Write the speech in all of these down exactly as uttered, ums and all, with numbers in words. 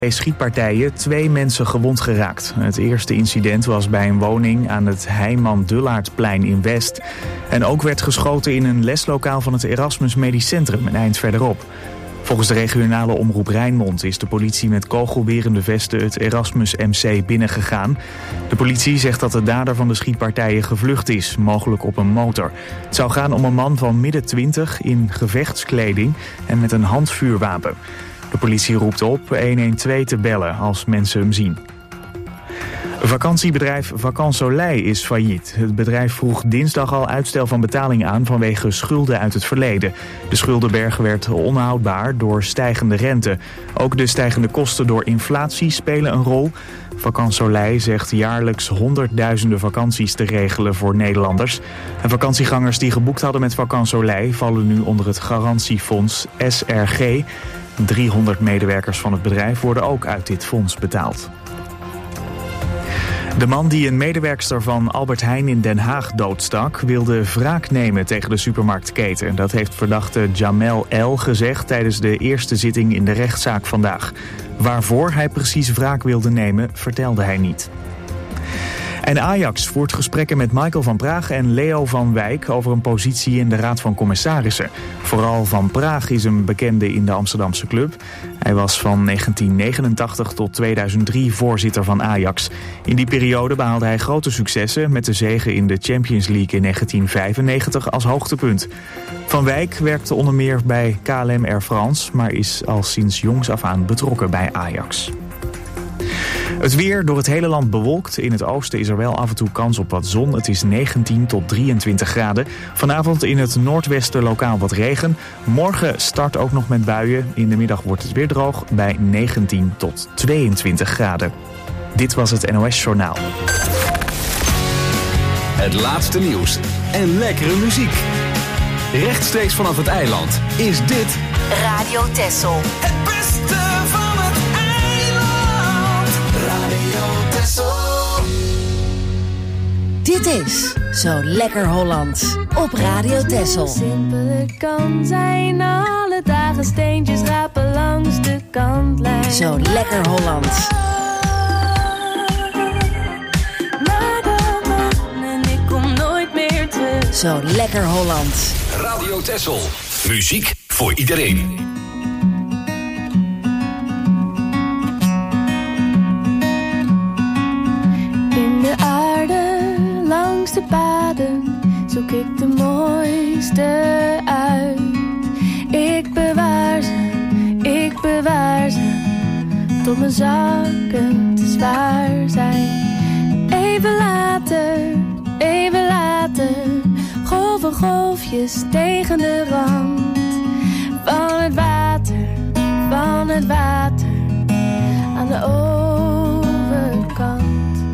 Twee schietpartijen, twee mensen gewond geraakt. Het eerste incident was bij een woning aan het Heiman-Dullaardplein in West. En ook werd geschoten in een leslokaal van het Erasmus Medisch Centrum, een eind verderop. Volgens de regionale omroep Rijnmond is de politie met kogelwerende vesten het Erasmus M C binnengegaan. De politie zegt dat de dader van de schietpartijen gevlucht is, mogelijk op een motor. Het zou gaan om een man van midden twintig in gevechtskleding en met een handvuurwapen. De politie roept op honderdtwaalf te bellen als mensen hem zien. Vakantiebedrijf Vacances Soleil is failliet. Het bedrijf vroeg dinsdag al uitstel van betaling aan vanwege schulden uit het verleden. De schuldenberg werd onhoudbaar door stijgende rente. Ook de stijgende kosten door inflatie spelen een rol. Vacances Soleil zegt jaarlijks honderdduizenden vakanties te regelen voor Nederlanders. En vakantiegangers die geboekt hadden met Vacances Soleil vallen nu onder het garantiefonds S R G. driehonderd medewerkers van het bedrijf worden ook uit dit fonds betaald. De man die een medewerkster van Albert Heijn in Den Haag doodstak wilde wraak nemen tegen de supermarktketen. Dat heeft verdachte Jamel L. gezegd tijdens de eerste zitting in de rechtszaak vandaag. Waarvoor hij precies wraak wilde nemen, vertelde hij niet. En Ajax voert gesprekken met Michael van Praag en Leo van Wijk over een positie in de Raad van Commissarissen. Vooral Van Praag is een bekende in de Amsterdamse club. Hij was van negentien negenentachtig tot tweeduizend drie voorzitter van Ajax. In die periode behaalde hij grote successen met de zege in de Champions League in negentien vijfennegentig als hoogtepunt. Van Wijk werkte onder meer bij K L M Air France, maar is al sinds jongs af aan betrokken bij Ajax. Het weer door het hele land bewolkt. In het oosten is er wel af en toe kans op wat zon. Het is negentien tot drieëntwintig graden. Vanavond in het noordwesten lokaal wat regen. Morgen start ook nog met buien. In de middag wordt het weer droog bij negentien tot tweeëntwintig graden. Dit was het N O S Journaal. Het laatste nieuws en lekkere muziek. Rechtstreeks vanaf het eiland is dit Radio Texel. Het beste van het eiland. Radio Texel. Dit is Zo Lekker Hollands op Radio Texel. Simpel het kan zijn, alle dagen steentjes rapen langs de kantlijn. Zo Lekker Hollands. Maar de man en ik kom nooit meer terug. Zo Lekker Hollands. Radio Texel. Muziek voor iedereen. In de aarde, langs de paden, zoek ik de mooiste uit. Ik bewaar ze, ik bewaar ze, tot mijn zakken te zwaar zijn. Even later, even later, golven golfjes tegen de rand. Van het water, van het water, aan de overkant.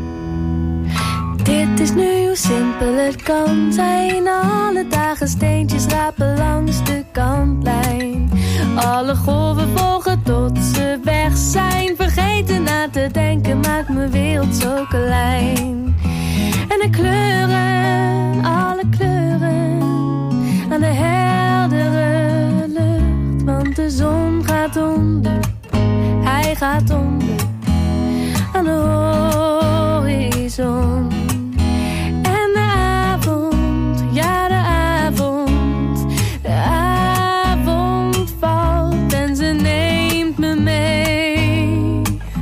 Dit is nu hoe simpel het kan zijn. Alle dagen steentjes rapen langs de kantlijn. Alle golven volgen tot ze weg zijn. Vergeten na te denken maakt mijn wereld zo klein. En de kleuren, alle kleuren, aan de heldere lucht. Want de zon gaat onder, hij gaat onder, aan de horizon. En de avond, ja de avond, de avond valt en ze neemt me mee.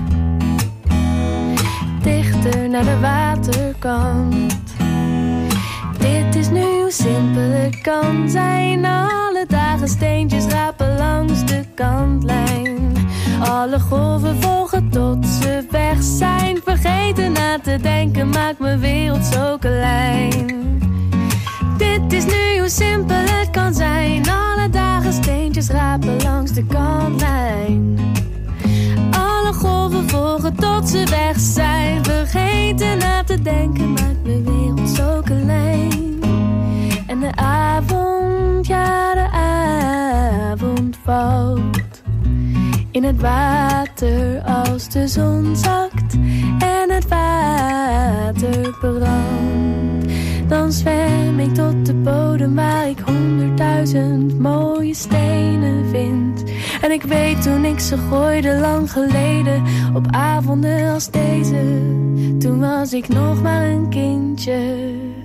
Dichter naar de waterkant. Dit is nu hoe simpel het kan zijn. Alle dagen steentjes rapen langs de kantlijn. Alle golven volgen tot ze weg zijn. Vergeten na te denken maakt mijn wereld zo klein. Dit is nu hoe simpel het kan zijn. Alle dagen steentjes rapen langs de kantlijn. Alle golven volgen tot ze weg zijn. Vergeten na te denken maakt mijn wereld zo klein. En de avond, ja de avond valt in het water als de zon zakt en het water brandt. Dan zwem ik tot de bodem waar ik honderdduizend mooie stenen vind. En ik weet toen ik ze gooide lang geleden, op avonden als deze, toen was ik nog maar een kindje.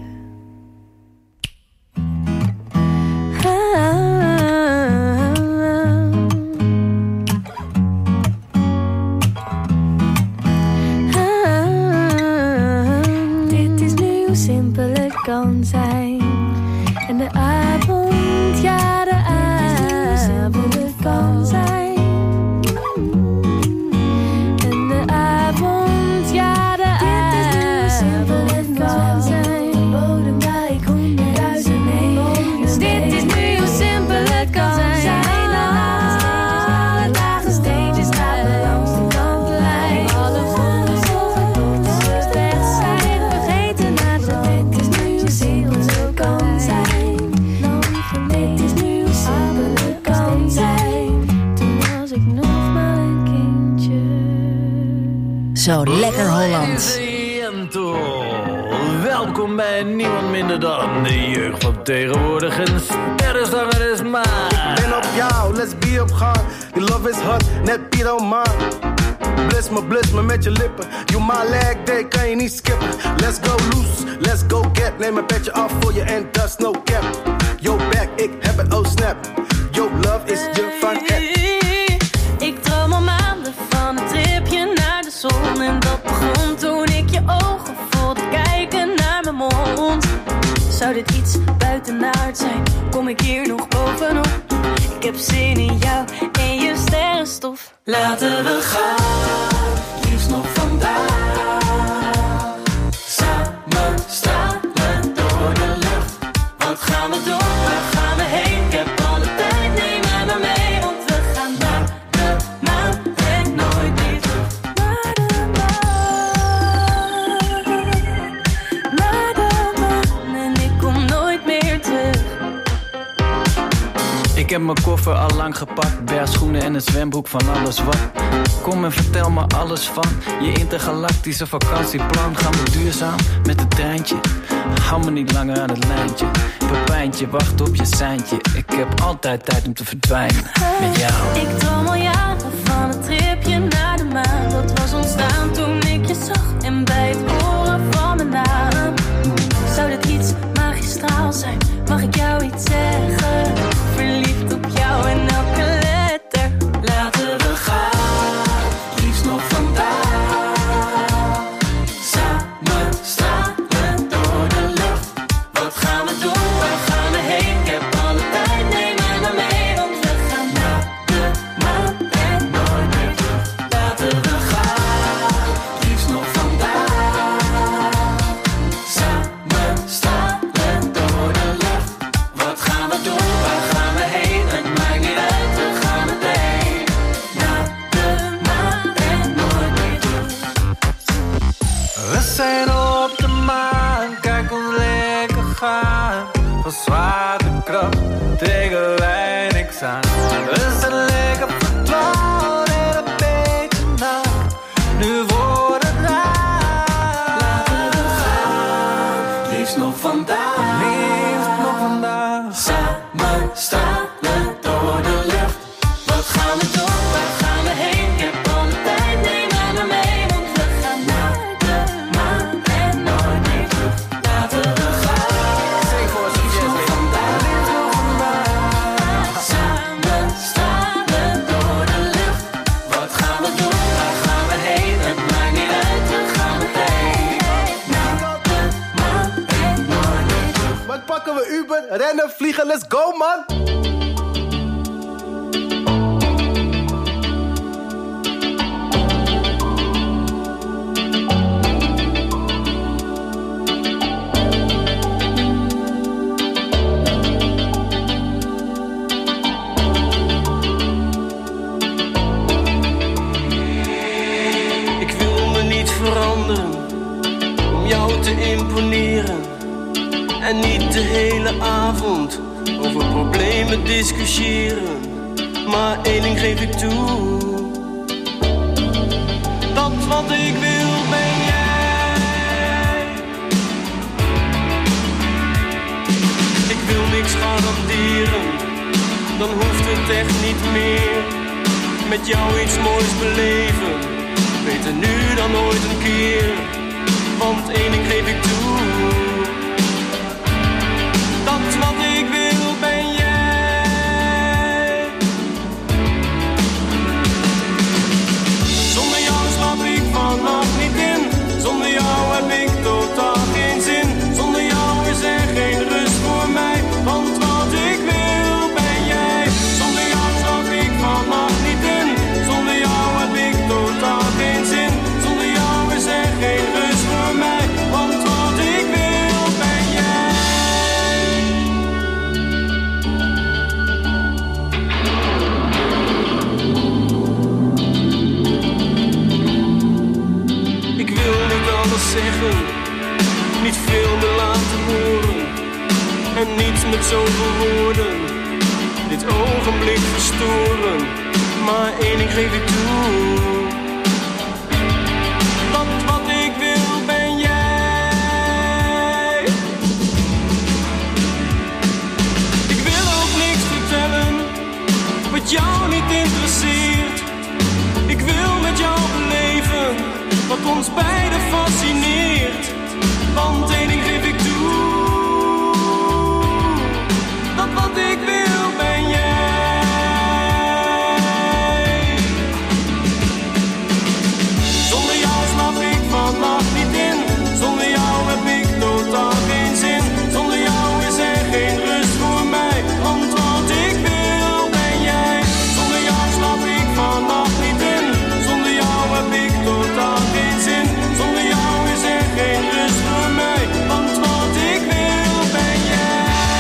Kan zijn. En de avond, ja de avond kan zijn. En de avond, ja de avond kan zijn. De bodem waar ik honderdduizend mee. Dus dit is nu hoe simpel het kan zijn. Alle dagen steentjes stapelen langs de kantlijn. Alle vonden zorgen tot ze weg zijn. Vergeten naar de bed is nu. Simpel kan zijn. Lang geleden is nu simpel kan zijn. Toen was ik nog maar een kindje. Zo lekker Holland. Welkom bij niemand minder dan de jeugd van tegenwoordig. Een sterrenzanger is maar. Ik ben op jou, let's be op gang. Die love is hot, net Piet O'Man. Bliss me, bliss me met je lippen. You my leg day, kan je niet skippen. Let's go loose, let's go get. Neem een petje af voor je en dat is no cap. Yo back, ik heb het, oh snap. Yo love is je van het. Ik droom al maanden van een tripje naar de zon. En dat begon toen ik je ogen voelde kijken naar mijn mond. Zou dit iets buitenaard zijn? Kom ik hier nog bovenop? Ik heb zin in jou en je sterrenstof. Laten we gaan, liefst nog vandaag. Samen stralen door de lucht. Wat gaan we doen? Waar gaan we heen? Ik heb alle tijd, neem mij maar mee. Want we gaan naar de maan en nooit meer terug. Naar de maan, naar de maan. En ik kom nooit meer terug. Ik heb mijn koffer al lang gepakt, bergschoenen en een zwembroek van alles wat. Kom en vertel me alles van je intergalactische vakantieplan. Gaan we duurzaam met het treintje? Hou me niet langer aan het lijntje. Pepijntje, wacht op je seintje. Ik heb altijd tijd om te verdwijnen met jou. Ik droom al jaren van een tripje naar de maan. Dat was ontstaan toen ik je zag en bij het horen van mijn naam. Zou dit iets magistraal zijn? Mag ik jou iets zeggen? Verliefd op jou en elke letter. Laten we gaan, liefst nog vandaag. Samen stralen door de lucht. Wat gaan we doen? Waar gaan we heen? Ik heb alle tijd, neem mij maar mee. Want we gaan naar de maan en nooit meer terug. Laten we gaan, liefst nog vandaag. Samen stralen door de lucht. Wat gaan we doen? Waar gaan we heen? Het maakt niet uit, we gaan meteen naar de maan en nooit meer terug. We zijn op de maan, kijk ons lekker gaan. Van zwaartekracht tegen wij niks aan. We zijn lekker verdwaald en een beetje naakt. Nu wordt het raar. Laten we gaan, liefst nog vandaag. Liefst nog vandaag. Samen stralen door de lucht. Wat gaan we doen? Waar gaan we heen? Ik heb alle tijd, neem mij maar mee. Want we gaan naar de maan en nooit meer terug. Laten we gaan, liefst nog vandaag. Samen stralen door de lucht. Wat gaan we doen? Waar gaan we heen? Het maakt niet uit, we gaan meteen naar de maan en nooit meer terug. Wat pakken we Uber, rennen, vliegen, let's go man. Ik wil me niet veranderen om jou te imponeren. En niet de hele avond over problemen discussiëren. Maar één ding geef ik toe. Dat wat ik wil ben jij. Ik wil niks garanderen, dan hoeft het echt niet meer. met jou iets moois beleven. Beter nu dan ooit een keer, want één ding geef ik toe. Dat wat ik wil ben jij. Zonder jou slaap ik vannacht niet in. Zonder jou heb ik totaal geen zin. Zonder jou is er geen rust voor mij, want wat ik wil ben jij. Zonder jou slaap ik vannacht niet in. Zonder jou heb ik totaal geen zin. Zonder jou is er geen rust voor mij, want wat ik wil ben jij. Ik wil niet alles zeggen, niet veel meer laten horen. En niets met zoveel woorden, dit ogenblik verstoren. Maar één ding geef ik toe, dat wat ik wil ben jij. Ik wil ook niks vertellen, wat jou niet interesseert. Ik wil met jou beleven, wat ons beiden fascineert. Want één ding geef ik toe, dat wat ik wil ben jij. Zonder jou slaap ik vannacht niet in. Zonder jou heb ik totaal geen zin. Zonder jou is er geen rust voor mij, want wat ik wil ben jij. Zonder jou slaap ik vannacht niet in. Zonder jou heb ik totaal geen zin. Zonder jou is er geen rust voor mij, want wat ik wil ben jij.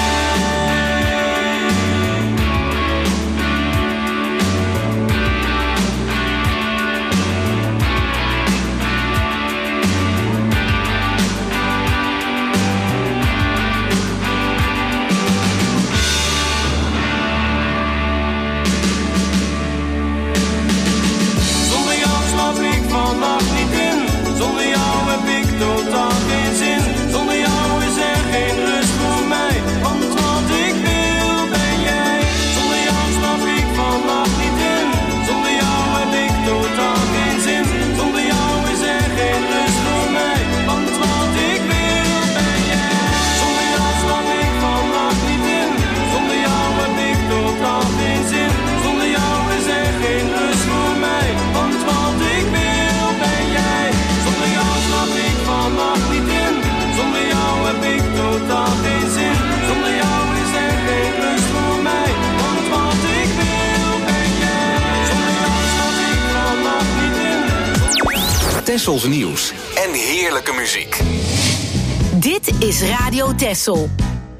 Zonder jou slaap ik vannacht niet in. Zonder jou heb ik totaal geen zin. Zonder jou is er geen rust voor mij, want wat ik wil ben jij. Zonder jou slaap ik vannacht niet in. Zonder jou heb ik totaal geen zin. Zonder jou is er geen rust voor mij, want wat ik wil ben jij. Zonder jou slaap ik vannacht niet in. Zonder jou heb ik totaal geen zin. Zonder jou is er geen rust voor mij, want wat ik wil ben jij. Zonder jou slaap ik vannacht niet in. Zonder jou heb ik totaal geen zin. Zonder jou is er geen rust voor mij, want wat ik wil ben jij. Zonder jou slaap ik vannacht niet in. Tessels nieuws en heerlijke muziek. Dit is Radio Tessel.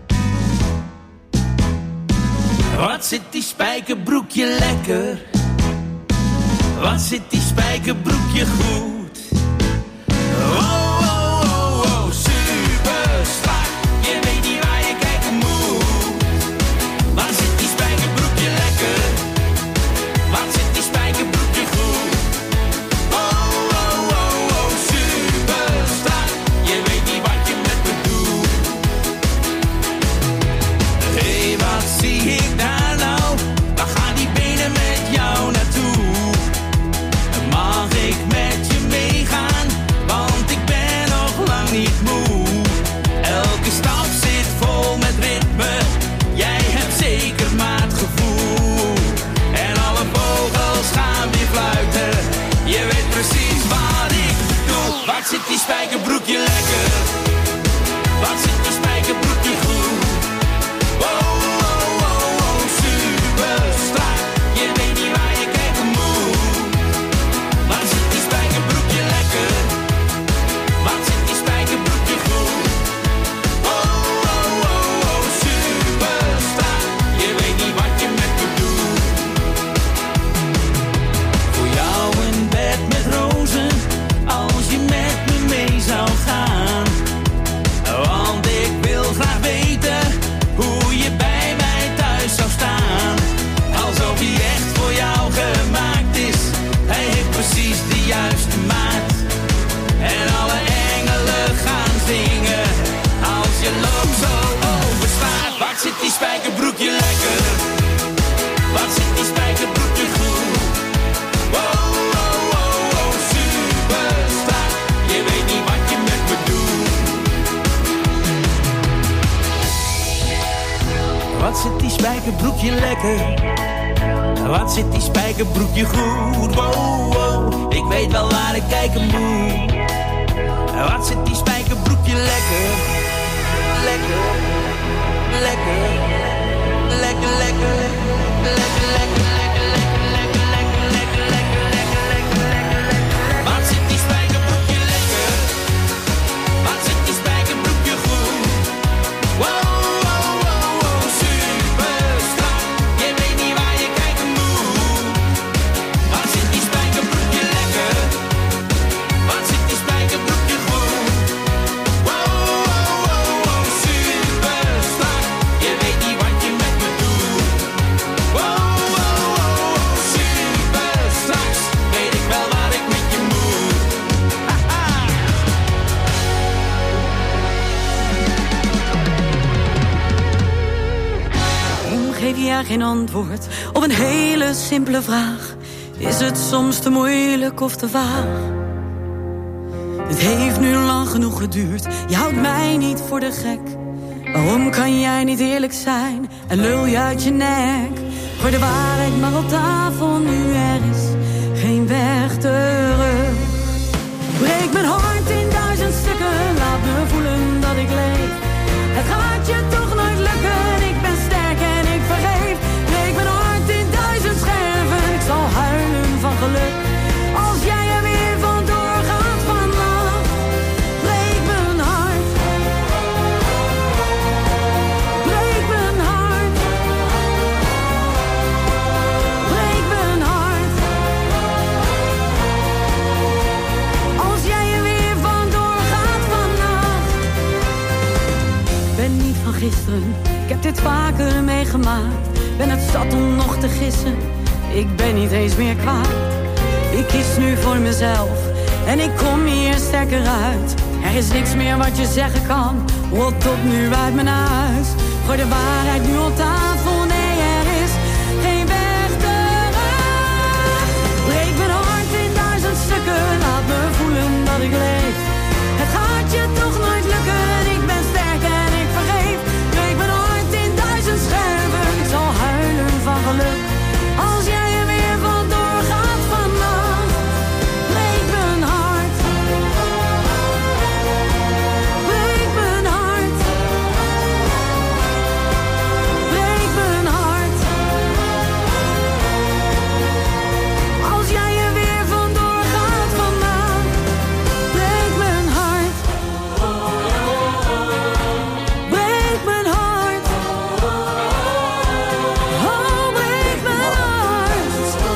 Wat zit die spijkerbroekje lekker? Wat zit die spijkerbroekje goed? Oh, oh, oh, oh, super strak. Je weet niet waar je kijken moet. Wat zit die spijkerbroekje lekker? Wat zit die spijkerbroekje goed? Oh, oh, oh, oh, super strak. Je weet niet wat je met me doet. Hé, hey, wat zie ik daar nou? Waar gaan die benen met jou naartoe? Mag ik met je meegaan? Want ik ben nog lang niet moe. Elke stap zit vol met ritme. Jij hebt zeker maar het gevoel. En alle vogels gaan weer fluiten. Je weet precies wat ik bedoel. Wat zit die spijkerbroekje lekker? Wat zit die spijkerbroekje goed? Oh, oh, oh, oh, super strak. Je weet niet waar je kijken moet. Wat zit die spijkerbroekje lekker? Wat zit die spijkerbroekje goed? Oh, oh, oh, oh, super strak. Je weet niet wat je met me doet. Voor jou een bed met rozen, als je met me mee zou gaan. Want ik wil graag weten hoe je bij mij thuis zou staan. Alsof hij echt voor jou gemaakt is. Hij heeft precies de juiste maat. En alle engelen gaan zingen als je loopt zo over straat. Wat zit die spijkerbroekje lekker? Wat zit die spijkerbroekje goed? spijkerbroekje lekker? Wat zit die spijkerbroekje goed? Wow, wow, ik weet wel waar ik kijken moet. Wat zit die spijkerbroekje lekker? Lekker, lekker, lekker, lekker, lekker, lekker, lekker, lekker, lekker, lekker, lekker, lekker, lekker, lekker. Wat zit die spijkerbroekje lekker? Wat zit die spijkerbroekje goed? Wow. Ja, geen antwoord op een hele simpele vraag. Is het soms te moeilijk of te vaag? Het heeft nu lang genoeg geduurd. Je houdt mij niet voor de gek. Waarom kan jij niet eerlijk zijn en lul je uit je nek? Gooi de waarheid maar op tafel, nu er is geen weg terug. Breek mijn hart in duizend stukken, laat me voelen dat ik leef. Het gaat je toch nooit lukken, ik ben sterk en ik vergeef. Breek mijn hart in duizend scherven, ik zal huilen van geluk. Als jij er weer vandoor gaat vannacht, breek mijn hart. Breek mijn hart. Breek mijn hart. Als jij er weer vandoor gaat vannacht. Ik ben niet van gisteren, ik heb dit vaker meegemaakt. Ben het zat om nog te gissen, ik ben niet eens meer kwaad. Ik kies nu voor mezelf en ik kom hier sterker uit. Er is niks meer wat je zeggen kan, rot op nu uit mijn huis. Gooi de waarheid nu op tafel, nee er is geen weg terug. Breek mijn hart in duizend stukken, laat me voelen dat ik leef. Het gaat je toch nooit lukken, ik ben sterk en ik vergeef. Breek mijn hart in duizend scherven, ik zal huilen van geluk. Als jij er weer vandoor gaat vannacht, breek mijn hart. Breek mijn hart. Breek mijn hart. Als jij er weer vandoor gaat vannacht, breek mijn hart. Breek mijn hart. Oh, breek mijn hart.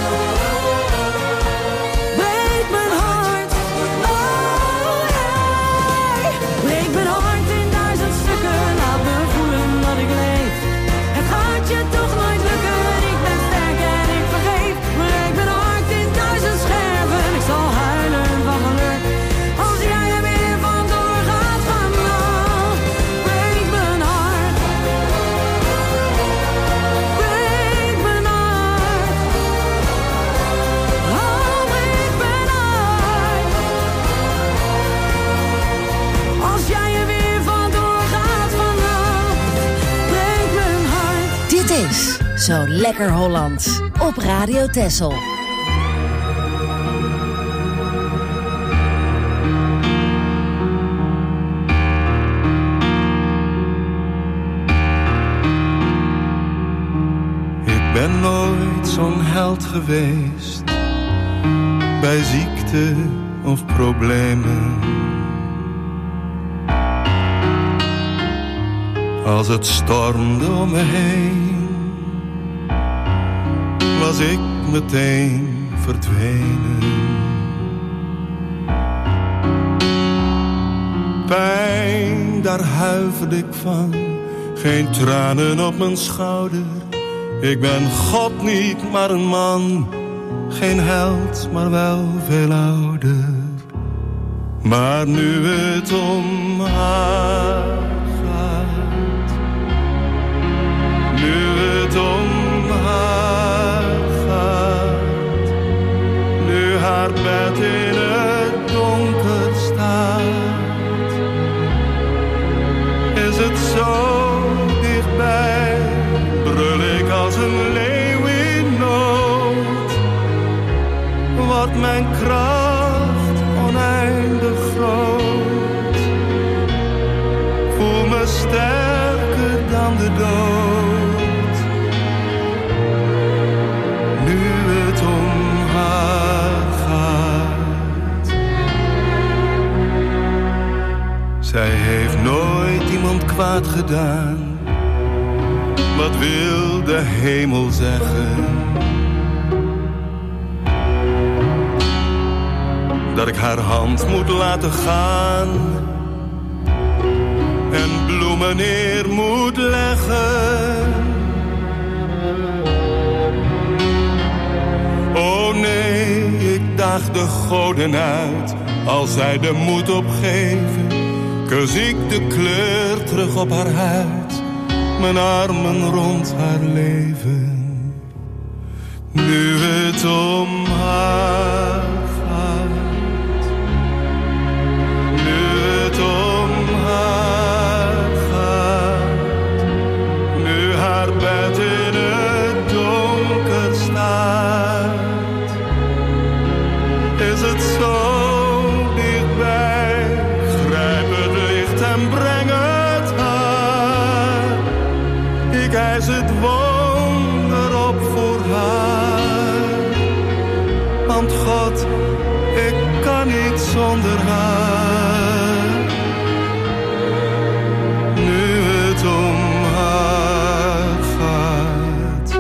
Breek mijn hart. Oh, yeah. Breek mijn hart in duizend stukken, laat me voelen dat ik leef. Het gaat je toch nooit lukken, ik ben sterk en ik vergeef. Breek mijn hart in duizend scherven, ik zal huilen van geluk. Als jij er weer vandoor gaat vannacht, breek mijn hart. Breek mijn hart. Oh, breek mijn hart. Als jij er weer vandoor gaat vannacht, breek mijn hart. Dit is Zo Lekker Holland op Radio Texel. Ik ben nooit zo'n held geweest, bij ziekte of problemen. Als het stormde om me heen, was ik meteen verdwenen. Pijn, daar huiverde ik van, geen tranen op mijn schouder. Ik ben God niet, maar een man, geen held, maar wel veel ouder. Maar nu het om haar gaat, nu het om haar gaat, nu haar bed in het donker staat, is het zo dichtbij, brul Zij heeft nooit iemand kwaad gedaan. Wat wil de hemel zeggen? Dat ik haar hand moet laten gaan en bloemen neer moet leggen. Oh nee, ik daag de goden uit als zij de moed opgeven. Kus ik de kleur terug op haar huid, mijn armen rond haar leven. Nu het om haar gaat, nu het om haar gaat, nu haar bed in het donker staat, is het zo dichtbij. Grijp het licht en breng het haar. Ik eis het wonder op voor haar. Want God, ik kan niet zonder haar. Nu het om haar gaat.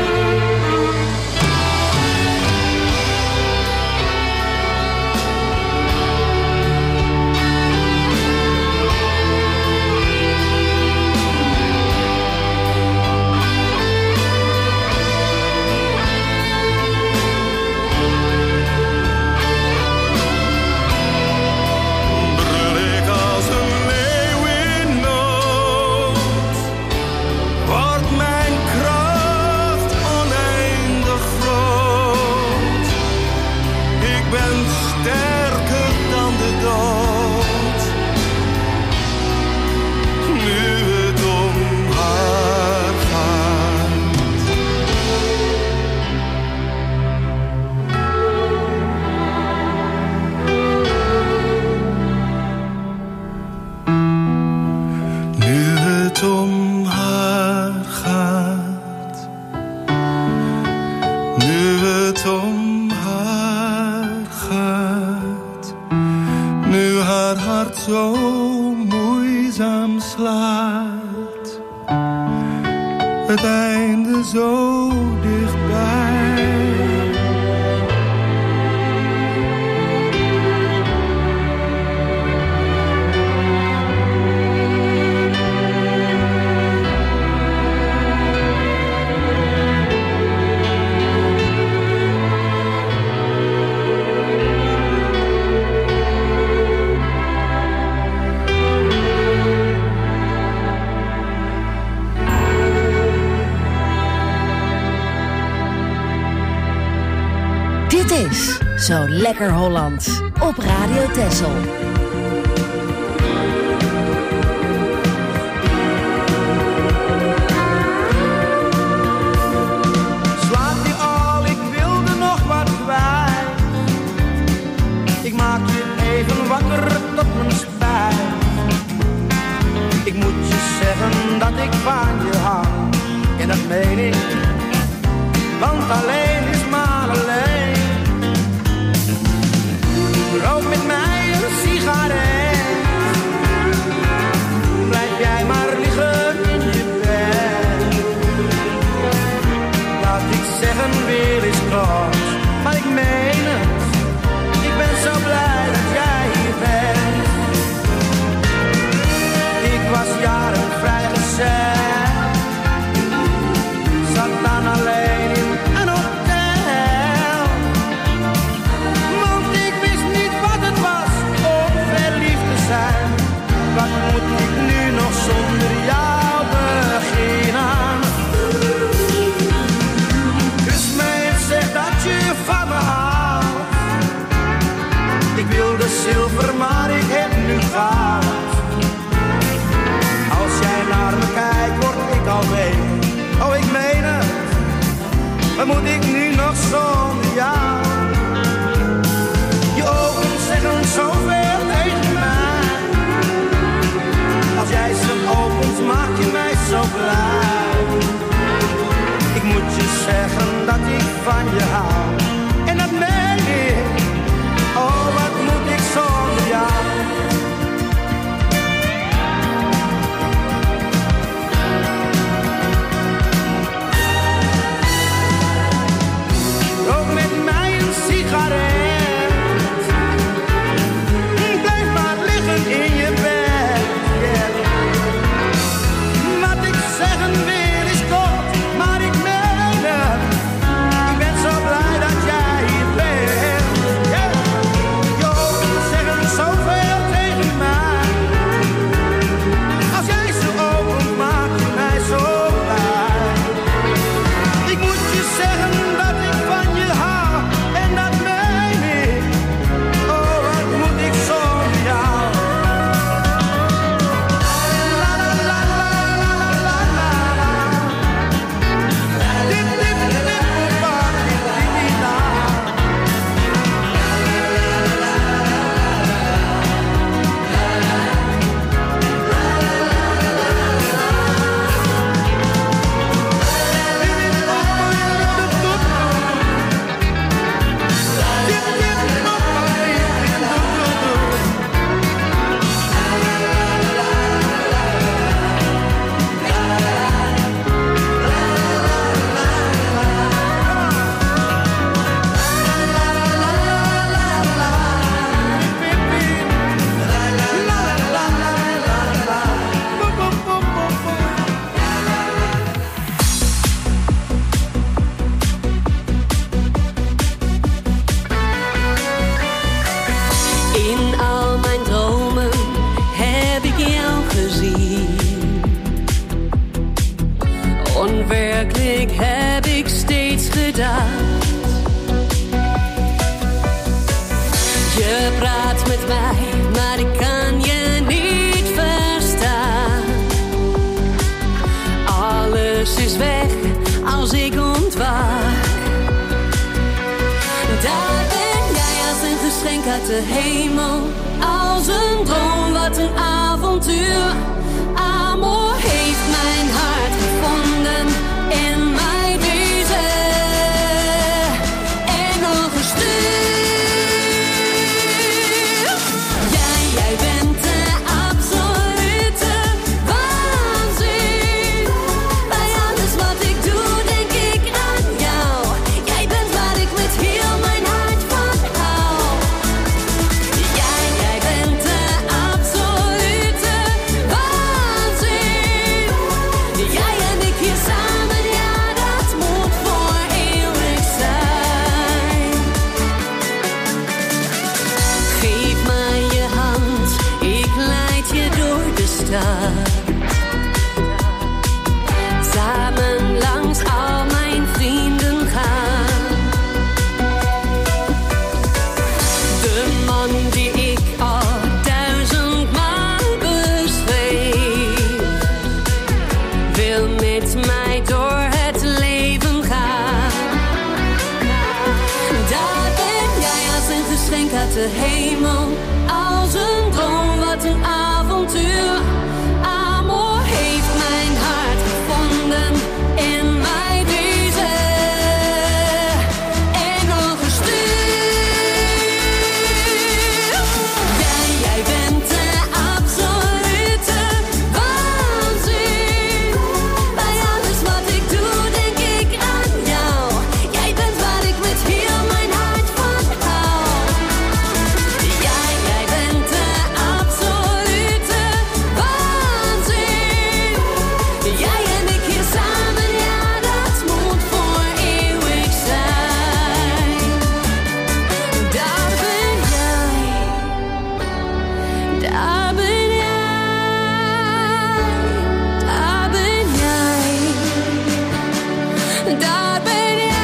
Zo Lekker Holland op Radio Texel. Slaap je al, ik wilde nog wat kwijt. Ik maak je even wakker tot mijn spijt. Ik moet je zeggen dat ik van je hou. En dat meen ik, want alleen is maar alleen. Rook met mij een sigaret. Blijf jij maar liggen in je bed. Laat ik zeggen weer eens kort, maar ik meen het. Ik ben zo blij dat jij hier bent. Ik was jaren vrijgezel. Zat dan alleen in een hotel. Je praat met mij, maar ik kan je niet verstaan. Alles is weg als ik ontwaak. Daar ben jij als een geschenk uit de hemel. Als een droom, wat een avontuur. Amor heeft mijn hart gevonden en mij deze engel gestuurd. Jij, jij bent de absolute waanzin. Bij alles wat ik doe, denk ik aan jou. Jij bent waar ik met heel mijn hart van hou. Jij, jij bent de absolute waanzin. Jij en ik hier samen, ja, dat moet voor eeuwig zijn. Geef mij je hand, ik leid je door de stad. Samen langs al mijn vrienden gaan. De man die ik al duizendmaal beschreef, wil met mij door het leven gaan. Daar ben jij als een geschenk uit de hemel. Als een droom, wat een avontuur. Amor heeft mijn hart gevonden en mij deze engel gestuurd. Jij, jij bent de absolute waanzin. Bij alles wat ik doe, denk ik aan jou. Jij bent waar ik met heel mijn hart van hou. Jij, jij bent de absolute waanzin. Jij en ik hier samen, ja, dat moet voor eeuwig zijn. Daar ben jij, daar ben jij, daar ben jij, daar ben jij.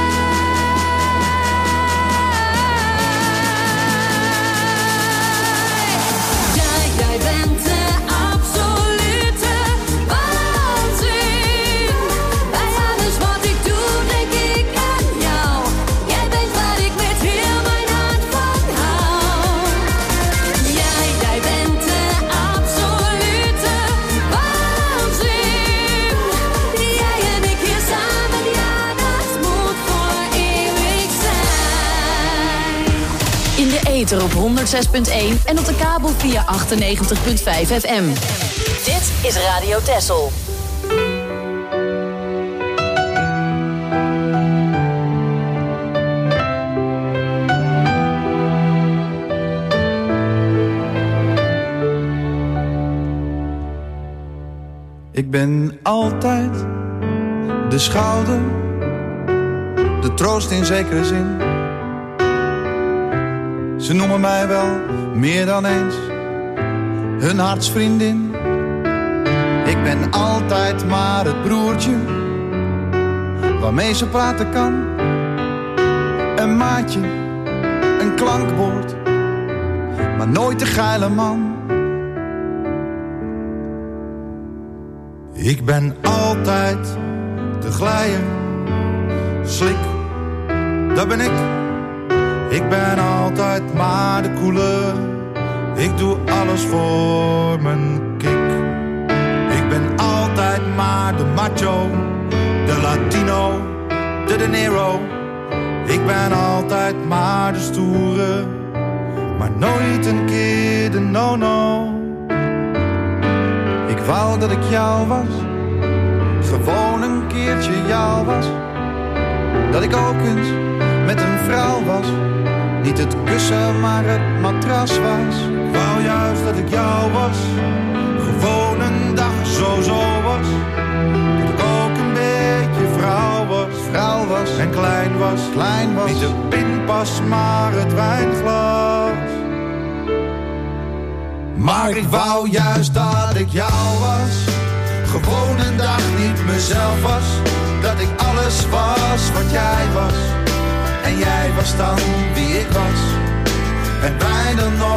Jij, jij bent de absolute waanzin. Bij alles wat ik doe, denk ik aan jou. Jij bent waar ik met heel mijn hart van hou. Jij, jij bent de absolute waanzin. Jij en ik hier samen, ja, dat moet voor eeuwig zijn. In de ether op honderdzes punt één en op de kabel via achtennegentig punt vijf F M. Dit is Radio Texel. Ik ben altijd de schouder, de troost in zekere zin. Ze noemen mij wel meer dan eens hun hartsvriendin. Ik ben altijd maar het broertje waarmee ze praten kan. Een maatje, een klankwoord, maar nooit de geile man. Ik ben altijd de glijer, slik, dat ben ik. Ik ben altijd maar de koele, ik doe alles voor mijn kick. Ik ben altijd maar de macho, de Latino, de De Niro. Ik ben altijd maar de stoere, maar nooit een keer de no-no. Ik wou dat ik jou was, gewoon een keertje jou was. Dat ik ook eens met een vrouw was, niet het kussen maar het matras was. Ik wou juist dat ik jou was, gewoon een dag zo-zo was. Dat ik ook een beetje vrouw was, vrouw was en klein was, klein was. Niet de pinpas maar het wijnglas. Maar ik wou juist dat ik jou was, gewoon een dag niet mezelf was. Dat ik alles was wat jij was, en jij was dan wie ik was. En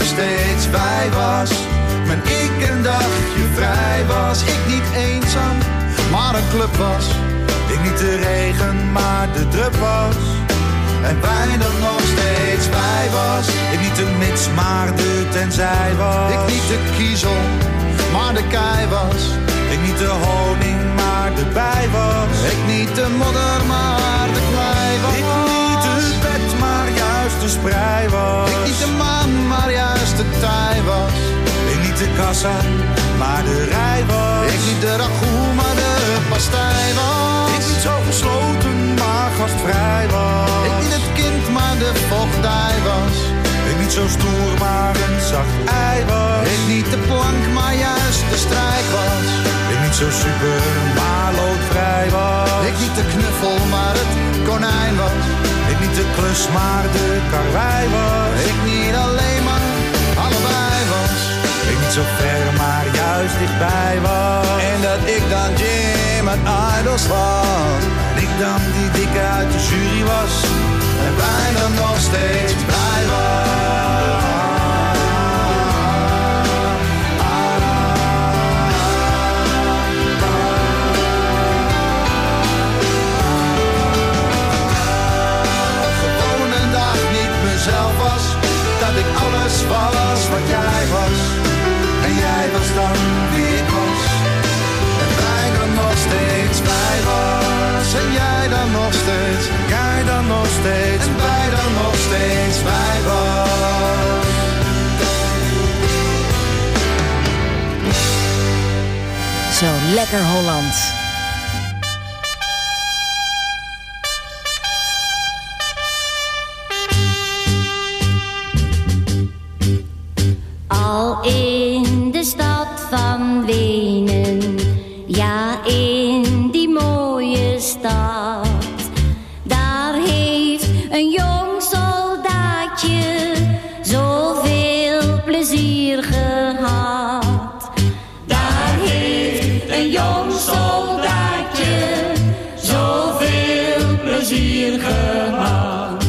nog steeds bij was. Mijn ik een dagje vrij was. Ik niet eenzaam, maar een club was. Ik niet de regen, maar de drup was. En wij er nog steeds bij was. Ik niet de mits, maar de tenzij was. Ik niet de kiezel, maar de kei was. Ik niet de honing, maar de bij was. Ik niet de modder, maar de klei was. Ik niet het bed, maar juist de sprei was. Ik niet de maan, maar juist de tij was. Ik niet de kassa, maar de rij was. Ik niet de ragout, maar de pastei was. Ik niet zo gesloten, maar gastvrij was. Ik niet het kind, maar de vochtdij was. Ik niet zo stoer, maar een zacht ei was. Ik niet de plank, maar juist de strijk was. Ik niet zo super, maar loodvrij was. Ik niet de knuffel, maar het konijn was. Ik niet de klus, maar de karwei was. Ik niet alleen, maar allebei was. Ik niet zo ver, maar juist dichtbij was. En dat ik dan Jim uit Idols was. En ik dan die dikke uit de jury was. En bijna nog steeds blij was. Gewoon een dag niet mezelf was. Dat ik alles was wat jij was. En jij was dan wie ik was. En bijna nog steeds blij was. En jij dan nog steeds, jij dan nog steeds, en wij dan nog steeds bij was. Zo, lekker Holland. Al in de stad van Wenen, ja in die mooie stad. Daar heeft een jong soldaatje zoveel plezier gehad. Daar heeft een jong soldaatje zoveel plezier gehad.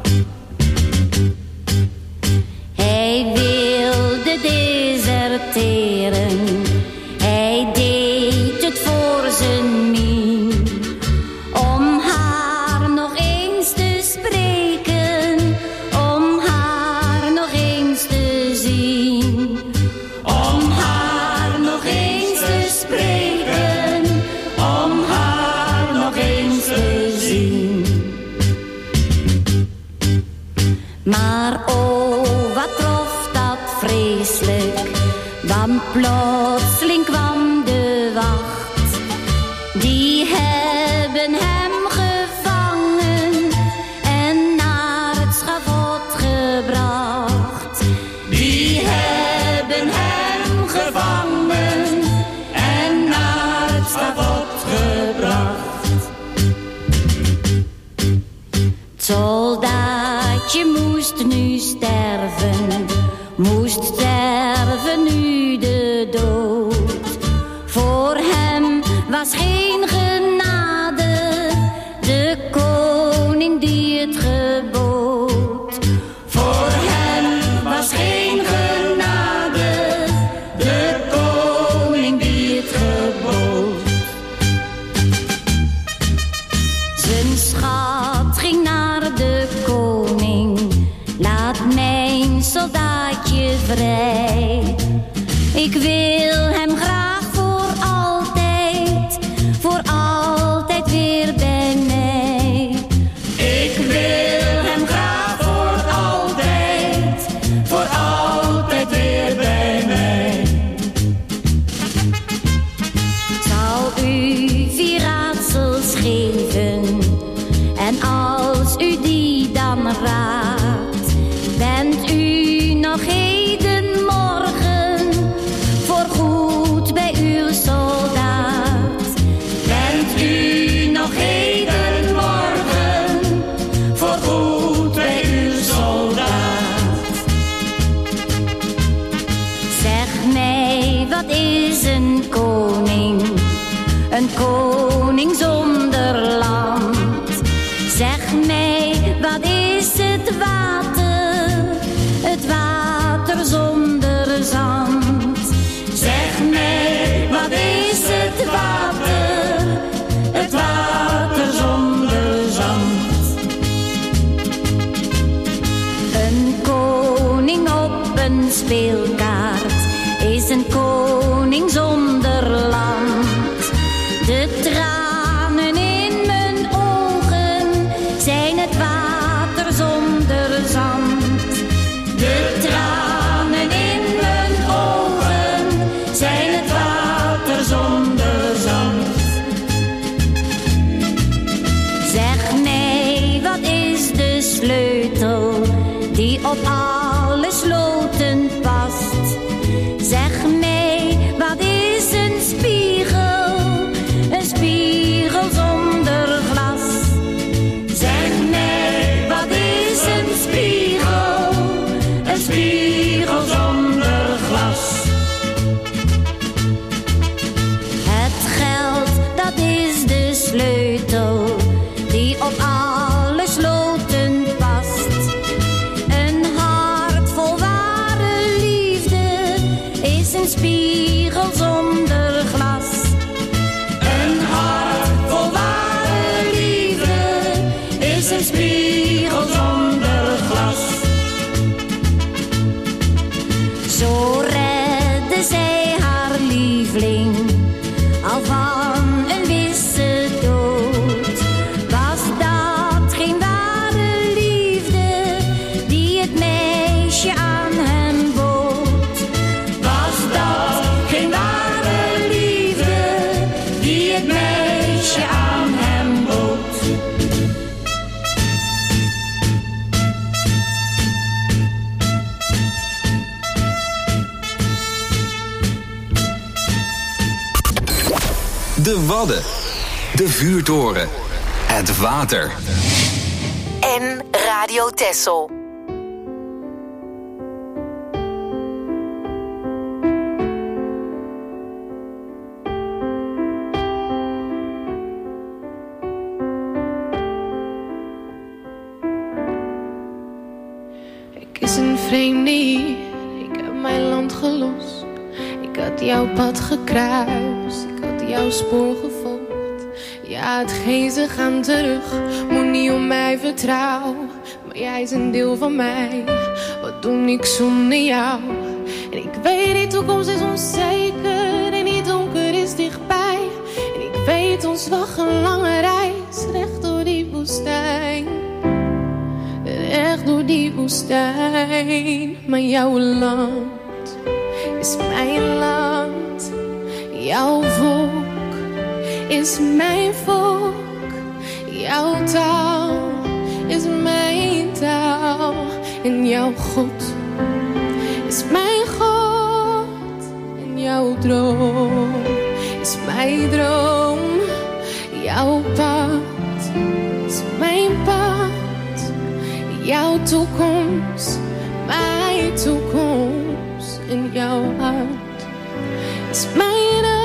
Hij wilde deserteren, hij deed het voor zijn mien. Om haar nog eens te spreken, om haar nog eens te zien. Om haar nog eens te spreken, om haar nog eens te zien. Maar oh, wat trof dat vreselijk, want plotseling kwam de wacht. Die hebben hem gevangen en naar het schavot gebracht. Die hebben hem gevangen en naar het schavot gebracht. Het soldaatje moest nu sterven, moest sterven nu de dood. Voor hem was geen genade, de koning die het gebood. Voor hem was geen genade, de koning die het gebood. Zijn schat ging naar de koning, laat mijn soldaatje vrij. Ik wil hem graag voor altijd, voor altijd weer bij mij. Ik wil hem graag voor altijd, voor altijd weer bij mij. Zal u vier raadsels geven, en als u die dan raadt, bent u nog heden morgen voorgoed bij uw soldaat. Bent u nog heden morgen voorgoed bij uw soldaat. Zeg mij, wat is een koning? Een koning zonder land. Zeg mij, wat is het water? Het water een speelkaart, is een koning zonder land. De tranen in mijn ogen zijn het water zonder zand. De tranen in mijn ogen zijn het water zonder zand. Zeg mij, wat is de sleutel die op alle sloten past? Zeg mij, wat is een spiegel, een spiegel zonder glas? Zeg mij, wat is een spiegel, een spiegel zonder glas? Het geld, dat is de sleutel die op alle sloten past. Een hart vol ware liefde is een spiegel zonder glas. Een hart vol ware liefde is een spiegel zonder glas. Zo redde zij haar lieveling al van een wisse dood. Was dat geen ware liefde die het meisje aan hem bood? Was dat geen ware liefde die het meisje aan hem bood? De Wadden, de vuurtoren, het water. En Radio Texel. Ik is een vreemde, ik heb mijn land gelost. Ik had jouw pad gekruist, ik had jouw spoor gevolgd. Ja, hetgeen ze gaan terug, moet niet om mij vertrouwen. Maar jij is een deel van mij, wat doe ik zonder jou? En ik weet, die toekomst is onzeker en die donker is dichtbij. En ik weet, ons wacht een lange reis, recht door die woestijn. Recht door die woestijn. Maar jouw land is mijn land, jouw volk is mijn volk, jouw taal is mijn taal. En jouw God is mijn God, en jouw droom is mijn droom. Jouw pad is mijn pad, jouw toekomst mijn toekomst. En jouw hart is mijn hart.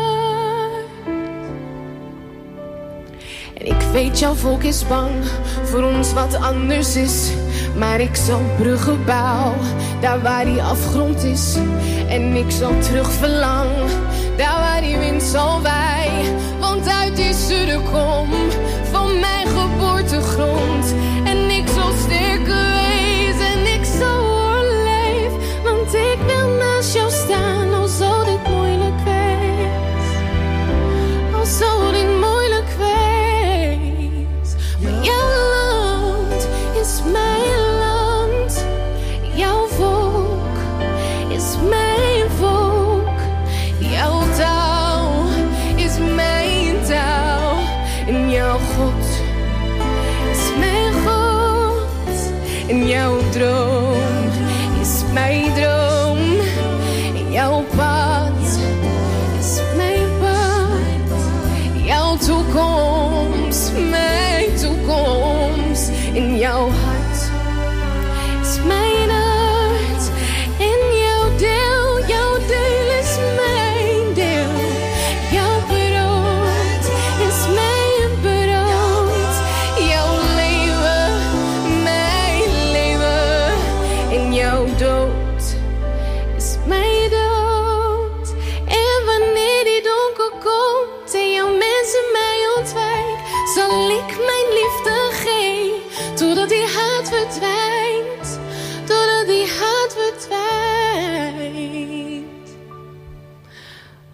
En ik weet, jouw volk is bang voor ons wat anders is. Maar ik zal bruggen bouwen, daar waar die afgrond is. En ik zal terug verlangen, daar waar die wind zal waaien. Want uit die sudde kom van mijn geboortegrond. En ik zal sterker wezen en ik zal overleven. Want ik wil naast jou staan, al zal dit moeilijk wees. Al zal dit moeilijk wees. Maar jouw land is mijn land, jouw volk is mijn volk. Jouw taal is mijn taal. En jouw God is mijn God. En jouw droom is mijn droom. En jouw pad is mijn pad. Jouw toekomst, mijn toekomst. En jouw hart is mijn hart. En jouw deel, jouw deel is mijn deel. Jouw brood is mijn brood. Jouw leven, mijn leven. En jouw dood is mijn dood. En wanneer die donker komt en jouw mensen mij ontwijken, zal ik mijn liefde geven, totdat die haat verdwijnt, totdat die haat verdwijnt.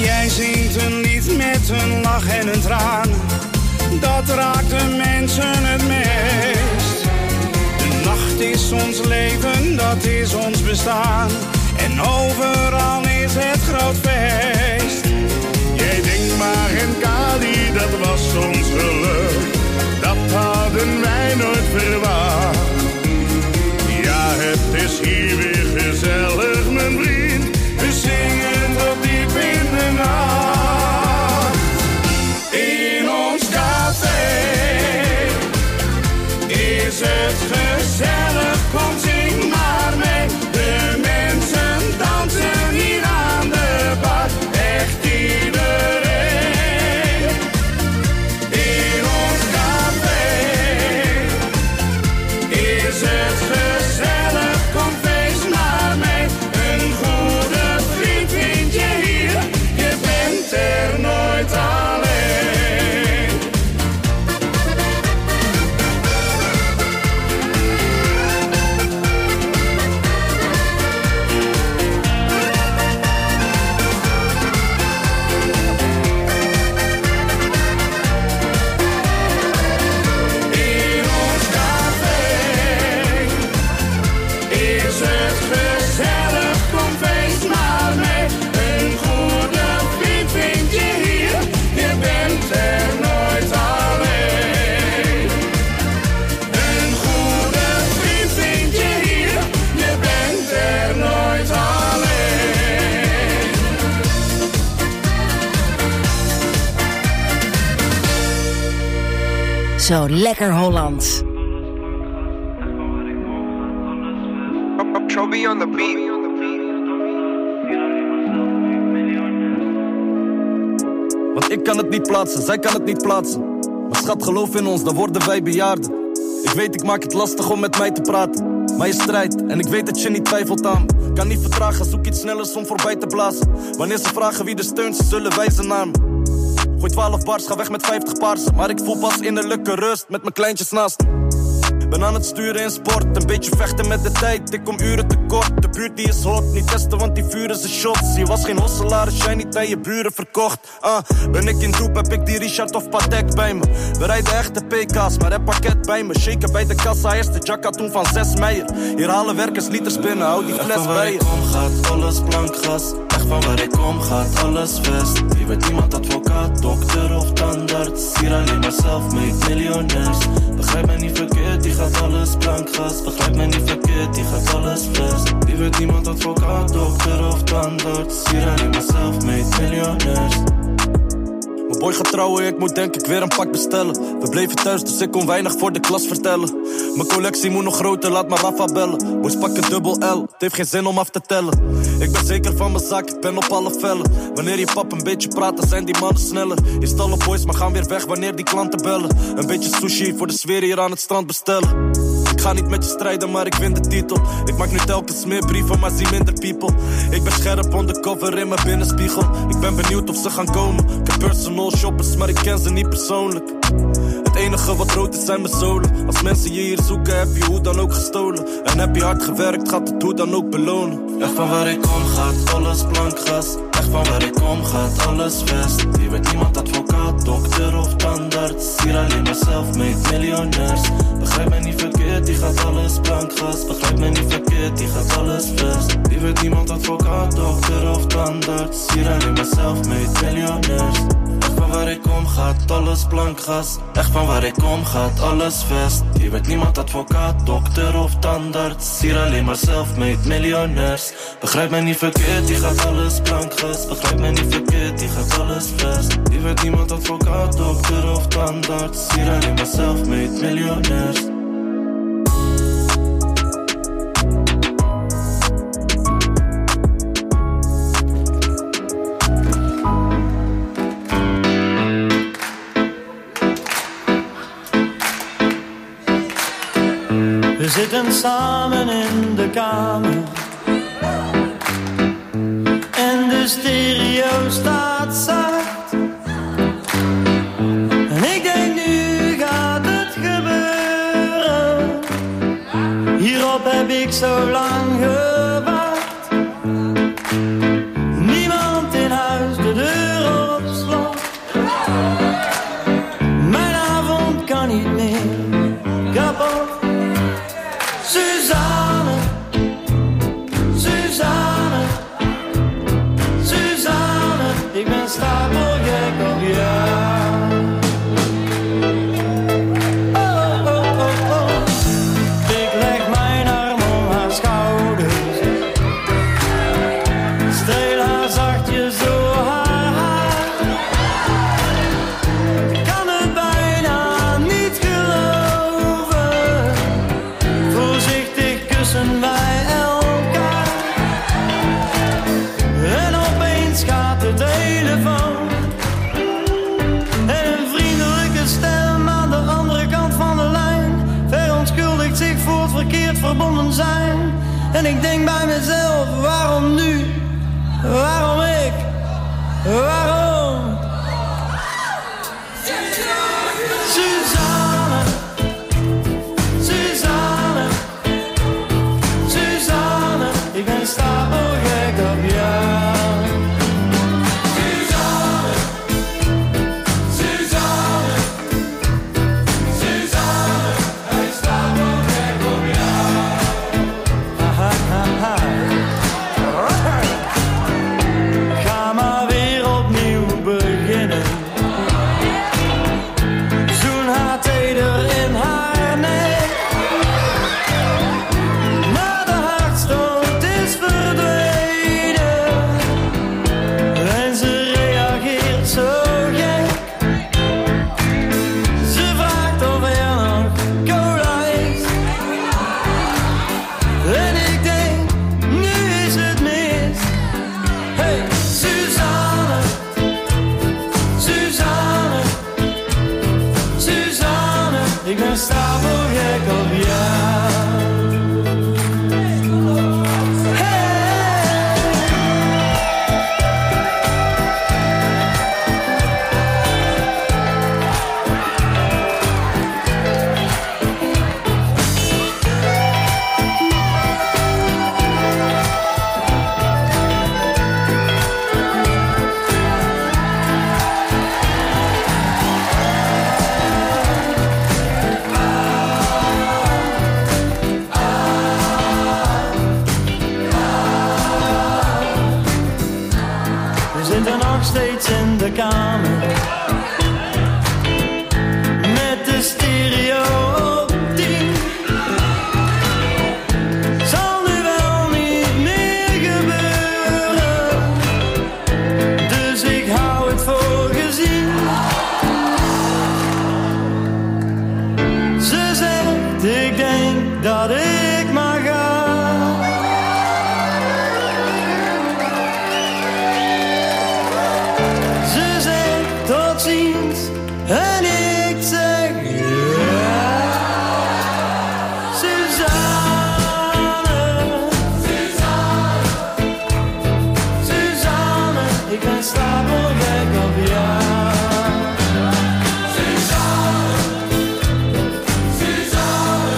jij zingt een lied met een lach en een traan. Dat raakt de mensen het meest. De nacht is ons leven, dat is ons bestaan. En overal is het groot feest. Jij denkt maar in Cali, dat was ons geluk. Dat hadden wij nooit verwacht. Ja, het is hier weer gezellig, mijn vriend. We zingen tot diep in de nacht. In ons café is het gezellig, kom zing maar mee. De mensen dansen hier aan de bar, echt iedereen. In ons café is het gezellig, kom feest maar mee. Een goede vriend vind je hier, je bent er nooit alleen. In ons café is het gezellig, kom feest maar mee. Een goede vriend vind je hier, je bent er nooit alleen. Een goede vriend vind je hier, je bent er nooit alleen. Zo lekker Holland. Chubby on the beat. Want ik kan het niet plaatsen, zij kan het niet plaatsen. Maar schat, geloof in ons, dan worden wij bejaarden. Ik weet, ik maak het lastig om met mij te praten. Maar je strijdt, en ik weet dat je niet twijfelt aan me. Kan niet vertragen, zoek iets snellers om voorbij te blazen. Wanneer ze vragen wie er steunt, ze zullen wijzen naar me. Gooi twaalf bars, ga weg met vijftig paarsen. Maar ik voel pas innerlijke rust met mijn kleintjes naast me. Ben aan het sturen in sport, een beetje vechten met de tijd. Ik kom uren tekort, de buurt die is hot. Niet testen, want die vuren zijn shots. Je was geen hosselaar als jij niet aan je buren verkocht. Ah, ben ik in doep, heb ik die Richard of Patek bij me. We rijden echte P K's, maar heb pakket bij me. Shaken bij de kassa, eerste jacka toen van zes meijer. Hier halen werkers liters binnen, hou die fles bij je. Echt van waar ik kom gaat alles blankgas. Echt van waar ik kom gaat alles vest. Hier werd niemand advocaat, dokter of tandarts. Hier alleen maar self-made miljonairs. Begrijp mij niet verkeerd, die gaat alles blankgas. Begrijp mij niet verkeerd, die gaat alles vest. Hier werd niemand advocaat, dokter of tandarts. Hier alleen maar self-made miljonairs. Mijn boy gaat trouwen, ik moet denk ik weer een pak bestellen. We bleven thuis, dus ik kon weinig voor de klas vertellen. Mijn collectie moet nog groter, laat maar Rafa bellen. Boys pakken dubbel L, het heeft geen zin om af te tellen. Ik ben zeker van mijn zaak, ik ben op alle vellen. Wanneer je pap een beetje praat, dan zijn die mannen sneller. Je stallen boys, maar gaan weer weg wanneer die klanten bellen. Een beetje sushi voor de sfeer hier aan het strand bestellen. Ik ga niet met je strijden, maar ik win de titel. Ik maak nu telkens meer brieven, maar zie minder people. Ik ben scherp undercover in mijn binnenspiegel. Ik ben benieuwd of ze gaan komen. Ik heb personal shoppers, maar ik ken ze niet persoonlijk. Het enige wat rood is zijn mijn zolen. Als mensen je hier zoeken, heb je hoe dan ook gestolen. En heb je hard gewerkt, gaat het hoe dan ook belonen. Echt van waar ik kom gaat alles blankgas. Echt van waar ik kom gaat alles vest. Hier werd niemand advocaat, dokter of tandarts. Hier alleen maar self-made miljonairs. Begrijp mij niet verkeerd, die gaat alles blankgas. Begrijp mij niet verkeerd, die gaat alles vest. Hier werd niemand advocaat, dokter of tandarts. Hier alleen maar self-made miljonairs. Echt van waar ik kom gaat alles blankgas. Echt van waar ik kom gaat alles vest. Hier werd niemand advocaat, dokter of tandarts. Hier alleen maar self-made miljonairs. Begrijp mij niet verkeerd, die gaat alles blankgas. Begrijp mij niet verkeerd, die gaat alles vest. Hier werd niemand advocaat, dokter of tandarts. Hier alleen maar self-made miljonairs. We zitten samen in de kamer en de stereo staat zacht. En ik denk nu gaat het gebeuren. Hierop heb ik zo lang gewacht. Niemand in huis, de deur stapelgek op jou. Oh, oh, oh, oh. Ik leg mijn arm om haar schouders, streel haar zachtjes door haar haar. Ik kan het bijna niet geloven, voorzichtig kussen wij elkaar. En opeens gaat de telefoon en een vriendelijke stem aan de andere kant van de lijn verontschuldigt zich voor het verkeerd verbonden zijn. En ik denk bij mezelf, waarom nu? Waarom ik? Waarom? Suzanne, Suzanne, Suzanne, ik ben stapelgek op jou. Suzanne, Suzanne, Suzanne, ik ben stapelgek op jou. Ha, ha, ha, ha. Ga maar weer opnieuw beginnen. Zoen haar teder in haar nek. Maar de hartstocht is verdwenen en ze reageert zo gek. Ze vraagt of er nog cola is. En ik denk, nu is het mis. Hey, Suzanne, Suzanne, Suzanne, ik ben stapelgek op jou. We zitten nog steeds in de kamer met de stereo op tien. Zal nu wel niet meer gebeuren, dus ik hou het voor gezien. Ze zegt, ik denk dat ik mag gaan. Ze zegt tot ziens en ik zeg ja. Suzanne, Suzanne, Suzanne, ik ben stapelgek op jou. Suzanne, Suzanne,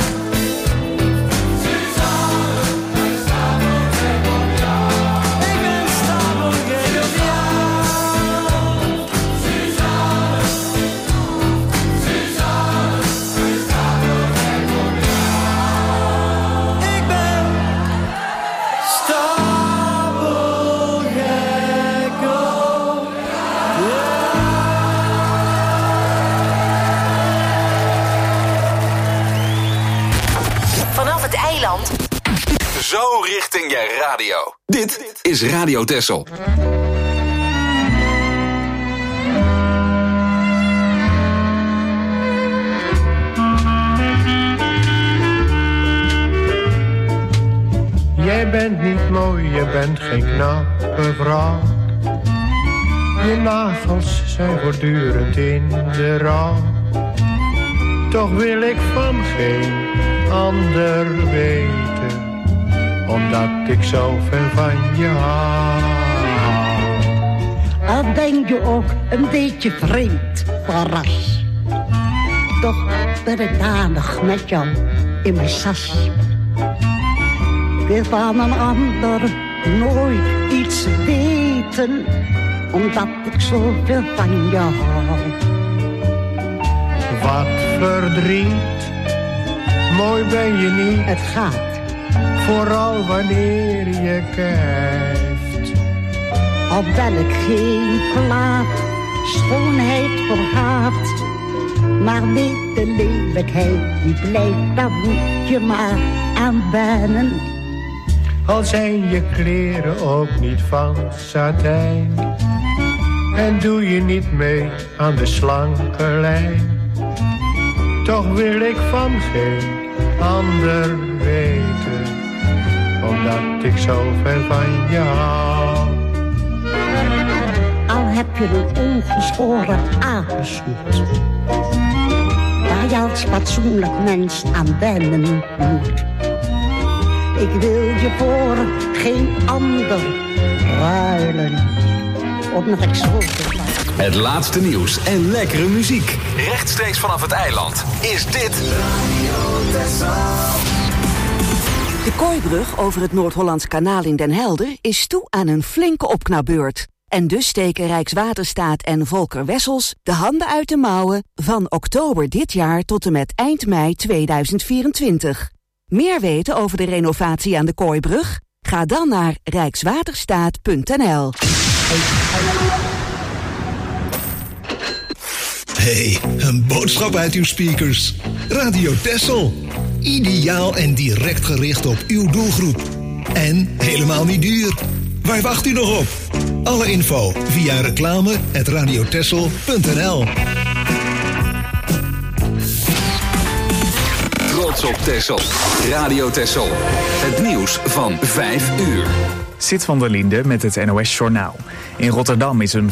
Suzanne, ik ben stapelgek op jou. Ik ben stapelgek op jou. Suzanne, Suzanne, ik ben stapelgek op jou. Ik ben stapelgek op Vanaf het eiland. Zo richting je radio. Dit is Radio Texel. Jij bent niet mooi, je bent geen knappe vrouw. Je nagels zijn voortdurend in de rouw. Toch wil ik van geen ander weten, omdat ik zoveel van je hou. Al ben je ook een beetje vreemd van ras, toch ben ik danig met jou in mijn sas. Ik wil van een ander nooit iets weten, omdat ik zoveel van je hou. Wat verdriet, mooi ben je niet. Het gaat, vooral wanneer je kijft. Al ben ik geen plaat, schoonheid vergaat. Maar weet de lelijkheid die blijft, daar moet je maar aan wennen. Al zijn je kleren ook niet van satijn. En doe je niet mee aan de slanke lijn. Toch wil ik van geen ander weten, omdat ik zo ver van je hou. Al heb je een ongeschoren apensoet, waar je als fatsoenlijk mens aan wennen moet. Ik wil je voor geen ander ruilen, omdat ik zo veel. Het laatste nieuws en lekkere muziek. Rechtstreeks vanaf het eiland is dit Radio Texel. De Kooibrug over het Noord-Hollands Kanaal in Den Helder is toe aan een flinke opknapbeurt. En dus steken Rijkswaterstaat en Volker Wessels de handen uit de mouwen van oktober dit jaar tot en met eind mei tweeduizend vierentwintig. Meer weten over de renovatie aan de Kooibrug? Ga dan naar rijkswaterstaat punt n l. Hey, een boodschap uit uw speakers. Radio Texel. Ideaal en direct gericht op uw doelgroep. En helemaal niet duur. Waar wacht u nog op? Alle info via reclame at radiotexel punt n l. Trots op Texel. Radio Texel. Het nieuws van vijf uur. Sid van der Linde met het N O S Journaal. In Rotterdam is een